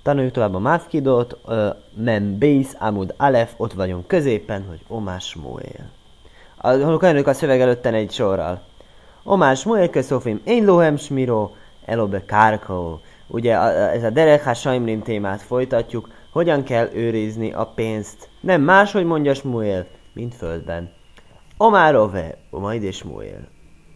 Tanuljuk tovább a Mafkidot, Mem Beis Amud Alef, ott vagyunk középen, hogy Omás Smuel. Halljuk a szöveg előtten egy sorral. Omás Smuel Köszofim, én Lohem Smiro, Elobe Kárkó. Ugye ez a Derech Saimrim témát folytatjuk, hogyan kell őrizni a pénzt. Nem máshogy mondja Smuel, mint földben. Omárove, majd és Smuel.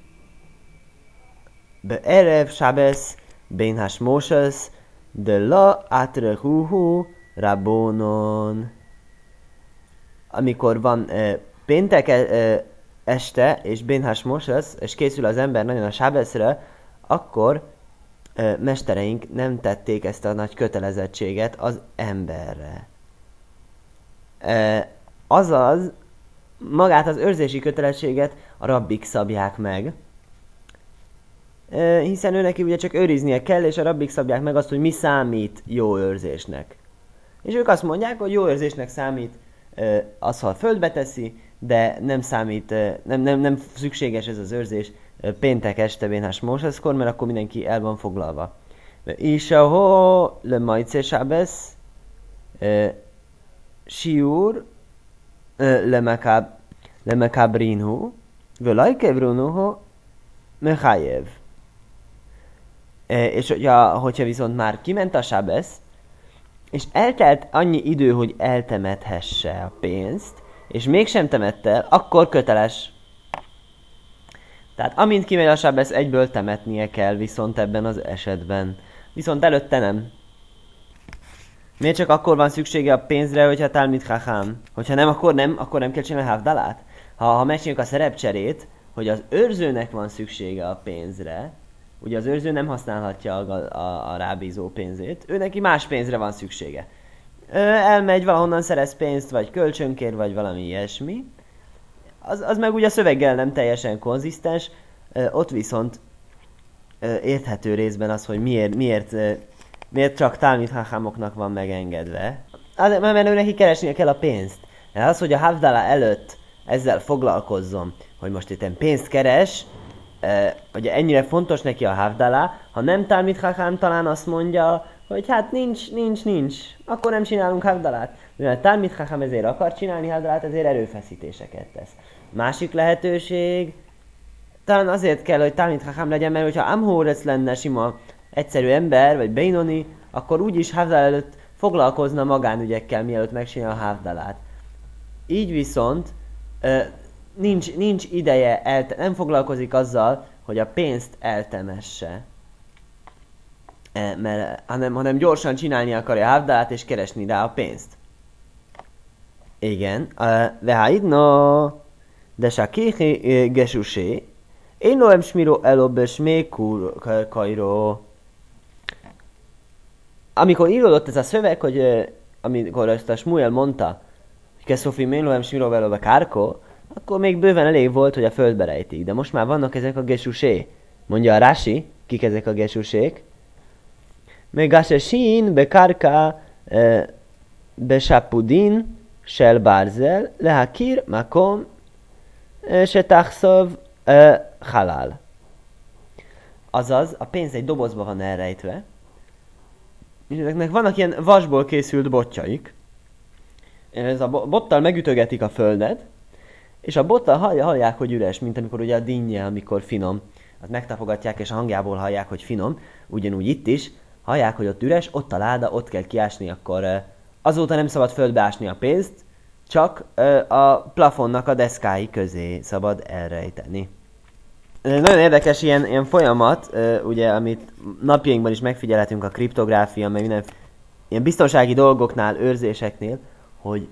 Be Erev Sábesz, Bénhás Mósesz, de la átrehuhu rabonon. Amikor van péntek este, és Bénhás Mósesz, és készül az ember nagyon a sábeszre, akkor mestereink nem tették ezt a nagy kötelezettséget az emberre. Azaz, magát az őrzési kötelességet a rabbik szabják meg, hiszen őneki ugye csak őriznie kell, és a rabbik szabják meg azt, hogy mi számít jó őrzésnek. És ők azt mondják, hogy jó őrzésnek számít az, ha a földbe teszi, de nem számít, nem szükséges ez az őrzés péntek este Bénhás Móseszkor, mert akkor mindenki el van foglalva. Isaho le majce sábesz siúr le mekabrinhu völajkevrunuhu mechajev. És hogyha viszont már kiment a sábesz, és eltelt annyi idő, hogy eltemethesse a pénzt, és mégsem temette el, akkor köteles. Tehát amint kimegy a sábesz, egyből temetnie kell, viszont ebben az esetben. Viszont előtte nem. Miért csak akkor van szüksége a pénzre, hogyha Talmid Chacham? Hogyha nem, akkor nem kell csinálni Havdalát? Ha megcsináljuk a szerepcserét, hogy az őrzőnek van szüksége a pénzre, ugye az őrző nem használhatja a rábízó pénzét, ő neki más pénzre van szüksége. Elmegy, valahonnan szerez pénzt, vagy kölcsönkér, vagy valami ilyesmi. Az meg ugye a szöveggel nem teljesen konzisztens, ott viszont érthető részben az, hogy miért csak Talmid Chachamoknak van megengedve. Mert ő neki keresnie kell a pénzt. De az, hogy a Havdala előtt ezzel foglalkozzon, hogy most itt pénzt keres, hogy ennyire fontos neki a Havdala, ha nem Talmid Chacham talán azt mondja, hogy hát nincs, akkor nem csinálunk Havdalát. Mivel Talmid Chacham ezért akar csinálni Havdalát, ezért erőfeszítéseket tesz. Másik lehetőség, talán azért kell, hogy Talmid Chacham legyen, mert hogyha Amhórec lenne sima egyszerű ember, vagy Beinoni, akkor úgyis Havdala előtt foglalkozna magánügyekkel, mielőtt megcsinálja a Havdalát. Így viszont nincs ideje, nem foglalkozik azzal, hogy a pénzt eltemesse. Hanem gyorsan csinálni akarja a Havdalát és keresni rá a pénzt. Igen. Vehaidno de sakichi gesusé én loem smiro elobes mékur kajró. Amikor íródott ez a szöveg, hogy amikor ezt a Smuel mondta, hogy Keszofim én loem smiro elobe kárkó, akkor még bőven elég volt, hogy a földbe rejtik. De most már vannak ezek a gesusé. Mondja a Rashi, kik ezek a gesusék? Megasesin bekárka besapudin shel barzel lehakir makom setachszov halál. Azaz, a pénz egy dobozba van elrejtve, és ezeknek vannak ilyen vasból készült botjaik. Ez a bottal megütögetik a földet, és a bottal hallják, hogy üres, mint amikor ugye a dinnye, amikor finom. Azt megtapogatják, és a hangjából hallják, hogy finom. Ugyanúgy itt is, hallják, hogy ott üres, ott a láda, ott kell kiásni, akkor azóta nem szabad földbe ásni a pénzt, csak a plafonnak a deszkái közé szabad elrejteni. Nagyon érdekes ilyen folyamat, ugye, amit napjainkban is megfigyelhetünk a kriptográfia, meg minden ilyen biztonsági dolgoknál, őrzéseknél, hogy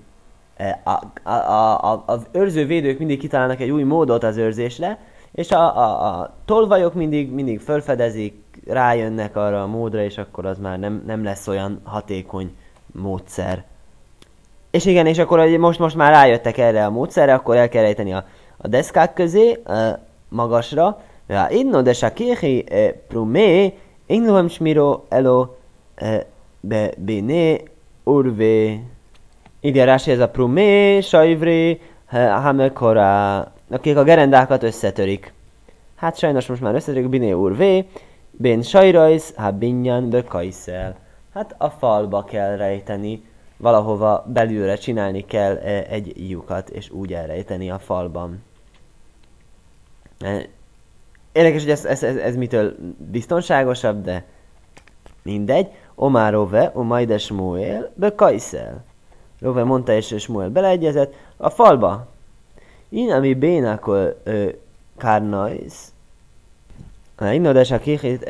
az őrzővédők mindig kitalálnak egy új módot az őrzésre, és a tolvajok mindig felfedezik, rájönnek arra a módra, és akkor az már nem lesz olyan hatékony módszer. És igen, és akkor most már rájöttek erre a módszerre, akkor el kell rejteni a deszkák közé, magasra. Inno de sakéhi prumé, innohem smiro elo bene urvé. Ide rási ez a prumé, sajvré, hamekora, akik a gerendákat összetörik. Hát sajnos most már összetörik, biné urvé, ben sajrajsz, ha binyan be kajszel. Hát a falba kell rejteni, valahova belülre csinálni kell egy lyukat, és úgy elrejteni a falban. Érdekes, hogy ez mitől biztonságosabb, de mindegy. Omar Rove, Omajde Smuel, Bekajszel. Rove mondta, és Smuel beleegyezett. A falba. Én, ami bénákol kárnajsz. Innodes a kichit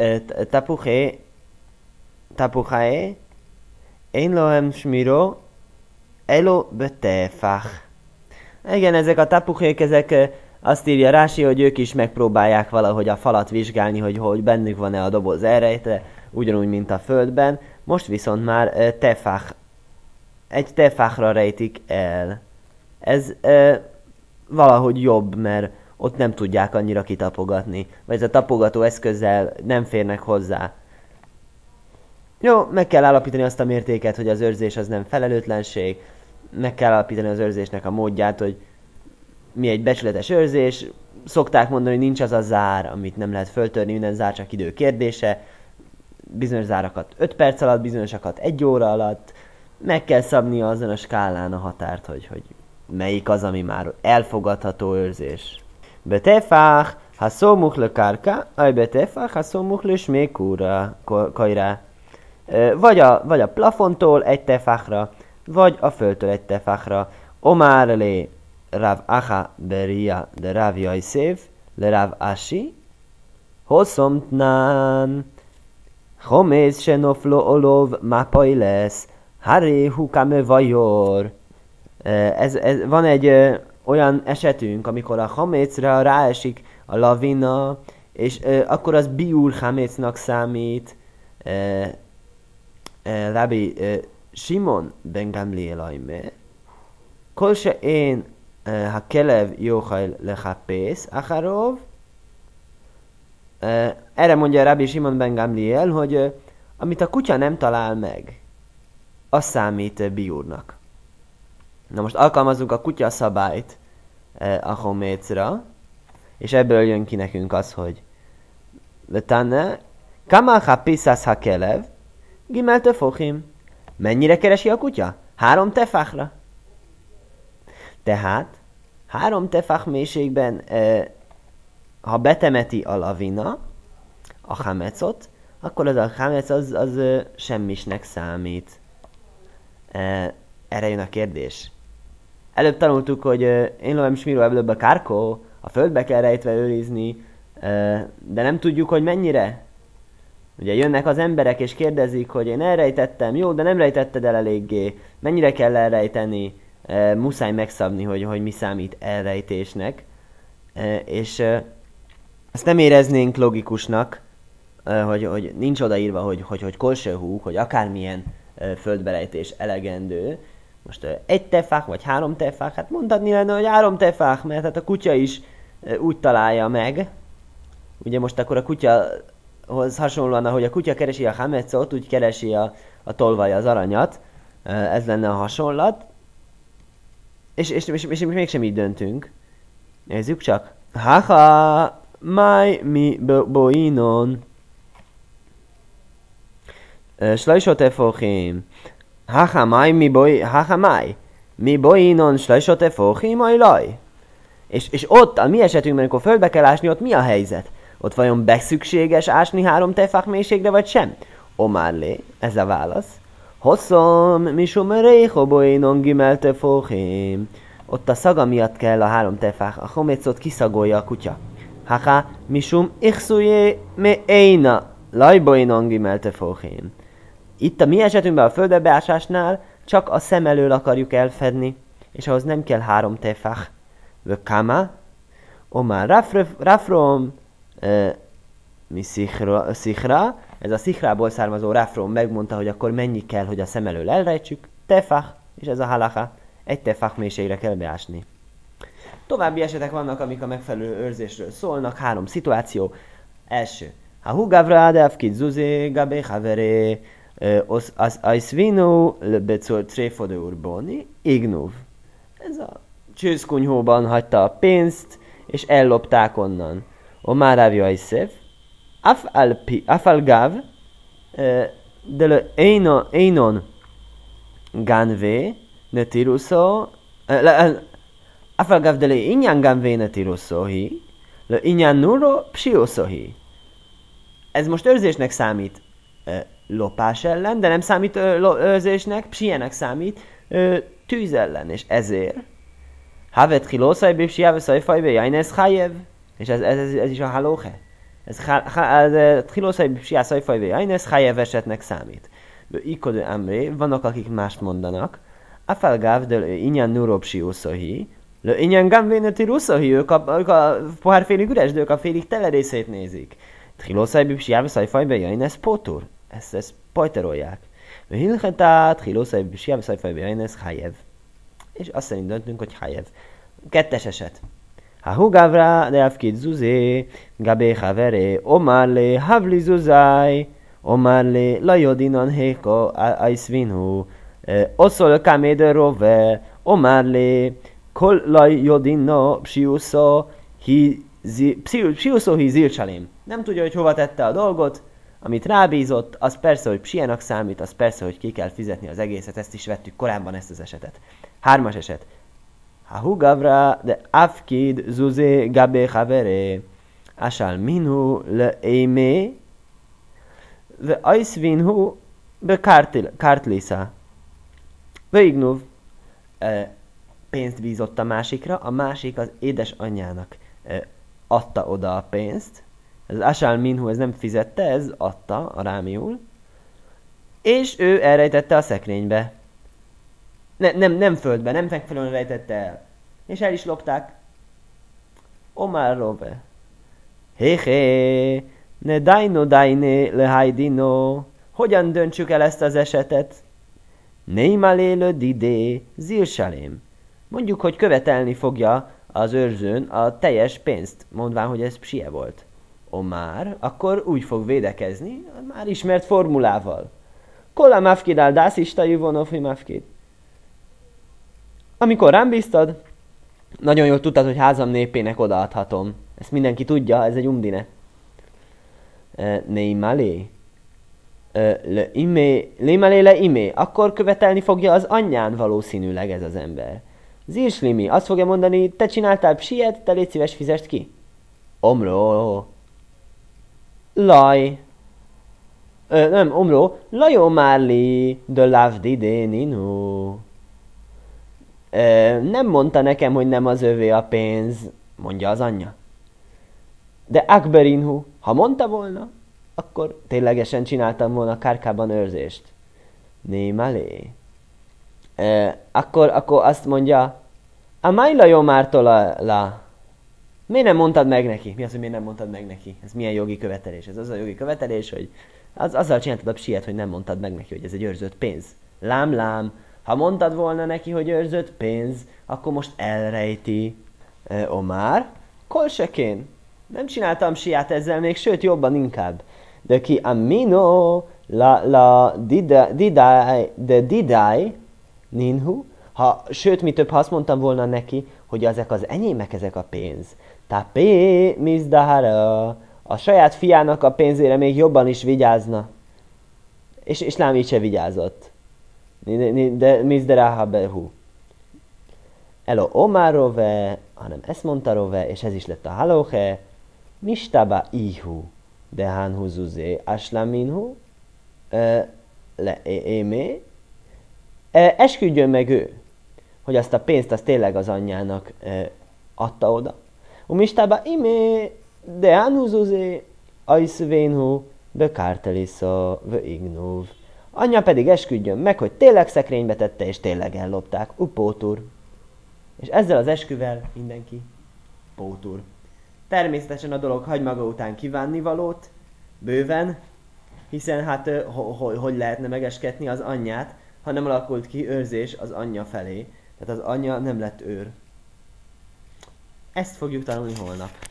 tapuchae. Én lohem smiro. Elo betefach. Igen, ezek a tapuchék, ezek azt írja Rási, hogy ők is megpróbálják valahogy a falat vizsgálni, hogy bennük van-e a doboz elrejtve, ugyanúgy, mint a földben. Most viszont már egy tefachra rejtik el. Ez valahogy jobb, mert ott nem tudják annyira kitapogatni, vagy ez a tapogató eszközzel nem férnek hozzá. Jó, meg kell állapítani azt a mértéket, hogy az őrzés az nem felelőtlenség, meg kell állapítani az őrzésnek a módját, hogy mi egy becsületes őrzés. Szokták mondani, hogy nincs az a zár, amit nem lehet föltörni, minden zár csak idő kérdése. Bizonyos zárakat 5 perc alatt, bizonyosakat 1 óra alatt. Meg kell szabnia azon a skálán a határt, hogy melyik az, ami már elfogadható őrzés. Betefach, ha szómuch le kárka, aj betefach, ha szómuch le smékúra, kajrá. Vagy a plafontól egy tefachra, vagy a földtől egy tefachra. Omár le Rav Acha beria de Rav Yosef le Rav Ashi. Hosszomtnán. Chomész se noflo olov mápai lesz. Haré hukame vajor. Van egy olyan esetünk, amikor a chamécra ráesik a lavina, és akkor az biur chamécnak számít. Rabbi Simon ben Gamliel ajme. Kol se én ha kelev jóhajl lechapész acharov. Erre mondja Rabbi Simon ben Gamliel, hogy amit a kutya nem talál meg, az számít biúrnak. Na most alkalmazzunk a kutya szabályt a homécra, és ebből jön ki nekünk az, hogy Letane, kama hapiszas ha kelev, gimel tefochim. Mennyire keresi a kutya? 3 tefachra. Tehát 3 tefach mélységben, ha betemeti a lavina, a hamecot, akkor az a hamec az semmisnek számít. Erre jön a kérdés. Előbb tanultuk, hogy én lovem smiro ebből a kárkó, a földbe kell rejtve őrizni, de nem tudjuk, hogy mennyire. Ugye jönnek az emberek és kérdezik, hogy én elrejtettem, jó, de nem rejtetted el eléggé, mennyire kell elrejteni, muszáj megszabni, hogy mi számít elrejtésnek, és ezt nem éreznénk logikusnak, hogy nincs odaírva, hogy kolsehú, hogy akármilyen földberejtés elegendő. Most 1 tefach vagy 3 tefach, hát mondhatni lenne, hogy 3 tefach, mert hát a kutya is úgy találja meg. Ugye most akkor a kutyahoz hasonlóan, ahogy a kutya keresi a hamecot, úgy keresi a tolvaj az aranyat. Ez lenne a hasonlat. És mégsem így döntünk. Nézzük csak. Haha, máj mi boinon. Slajsot efochim. Haha, máj mi boinon slajsot efochim, ajlaj. És ott, a mi esetünkben, amikor földbe kell ásni, ott mi a helyzet? Ott vajon beszükséges ásni 3 tefach mélységre, vagy sem? Omárlé, ez a válasz. Hosszom, misum rého boinon gimel tefochim. Ott a szaga miatt kell a 3 tefach, a homécot kiszagolja a kutya. Haha, misum ichszujé me éina, lajboinon gimel tefochim. Itt a mi esetünkben a földbeásásnál csak a szem elől akarjuk elfedni, és ahhoz nem kell 3 tefach. Vökama, omár rafrom, mi szichra, ez a szichrából származó rafrom megmondta, hogy akkor mennyi kell, hogy a szem elől elrejtsük, tefach, és ez a halacha, 1 tefach mélységre kell beásni. További esetek vannak, amik a megfelelő őrzésről szólnak, 3 szituáció. Első, ha hugavra adevkid zuzé gabé haveré, az aisvinu lebecor tréfode urboni, ignuv. Ez a csőszkunyhóban hagyta a pénzt, és ellopták onnan. Omar Rav Yosef, afal gav, de le einon ganvé netiruso, afalgav de le inyan ganvé netirusohi, le inyan nuro psioszohi. Ez most őrzésnek számít lopás ellen, de nem számít őrzésnek, psienek számít tűz ellen, és ezért havet chilószaj bipsiáve szajfajbe jajnesz hájev, és ez is a halóhe. Ez chilószaj bipsiá szajfajbe jajnesz hájev esetnek számít. Ikodő amré, vannak akik mást mondanak, afalgáv de inyan nuro psioszohi, le inyan gamvéneti ruszohi, ők a pohár félig üres, de ők a félig tele részét nézik. Tchilószaj bipsiáve szajfajbe jajnesz pótur. Ezt pajterolják. Hilchetá, tchilószaj bipsiáve szajfajbe jajnesz hájev. És azt szerint döntünk, hogy hájev. Kettes eset. Ha hugávra de afkid zuzé, gabé haveré, omárlé, havli zuzáj, omárlé, lajodinan héko, ajszvinhu, oszol kaméde rove, omárlé, kol lajodinno, psiuszó, psiuszó hi zilcsalém. Nem tudja, hogy hova tette a dolgot, amit rábízott, az persze, hogy psienak számít, az persze, hogy ki kell fizetni az egészet, ezt is vettük korábban ezt az esetet. Hármas eset. Ha hugavra de afkid zuzé gabé haveré, asal minhu le émé, ve ajszvinhu be kártlisa. Ve ignuv. Pénzt bízott a másikra, a másik az édesanyjának adta oda a pénzt. Ez asal minhu, ez nem fizette, ez adta a rámiul. És ő elrejtette a szekrénybe. Nem földbe, nem megfelelően rejtette el. És el is lopták. Omar rove. Hé, ne dajné le hajdino. Hogyan döntsük el ezt az esetet? Neimalé le didé zilsalém. Mondjuk, hogy követelni fogja az őrzőn a teljes pénzt, mondván, hogy ez psie volt. Omar, akkor úgy fog védekezni, már ismert formulával. Kola mafkid al dász istai vonofi mafkid. Amikor rám bíztad, nagyon jól tudtad, hogy házam népének odaadhatom. Ezt mindenki tudja, ez egy umdine. Neimalé. Le imé. Akkor követelni fogja az anyján valószínűleg ez az ember. Zirslimi, azt fogja mondani, te csináltál psiet, te légy szíves, fizest ki. Omró. Laj. Nem, omró. Lajó márli, de lavdidé ninu. Nem mondta nekem, hogy nem az övé a pénz, mondja az anyja. De akberinhu, ha mondta volna, akkor ténylegesen csináltam volna kárkában őrzést. Némalé. Akkor azt mondja, a májla jó mártól la. Miért nem mondtad meg neki? Mi az, hogy miért nem mondtad meg neki? Ez milyen jogi követelés? Ez az a jogi követelés, hogy azzal csináltad a psiet, hogy nem mondtad meg neki, hogy ez egy őrzött pénz. Lám. Ha mondtad volna neki, hogy őrzött pénz, akkor most elrejti. Omar, kolsekén. Nem csináltam siát ezzel még, sőt jobban inkább. De ki amino la didai ninhu. Sőt, mi több, ha azt mondtam volna neki, hogy ezek az enyémek, ezek a pénz. Tapé mizdahara. A saját fiának a pénzére még jobban is vigyázna. És lám így se vigyázott. De mizderaha behu. Elo omárove, hanem ezt mondta rove, és ez is lett a halóhe. Mistaba ihu. De hánhu zuzé aslaminhu. Le émé. Esküdjön meg ő, hogy azt a pénzt azt tényleg az anyjának adta oda. Mistaba imé. De hánhu zuzé ajszvénhu. Be kártelisza, ve ignuv. Anyja pedig esküdjön meg, hogy tényleg szekrénybe tette, és tényleg ellopták. Pótur. És ezzel az esküvel mindenki pótur. Természetesen a dolog hagy maga után kívánnivalót, bőven, hiszen hát hogy lehetne megesketni az anyját, ha nem alakult ki őrzés az anyja felé. Tehát az anyja nem lett őr. Ezt fogjuk tanulni holnap.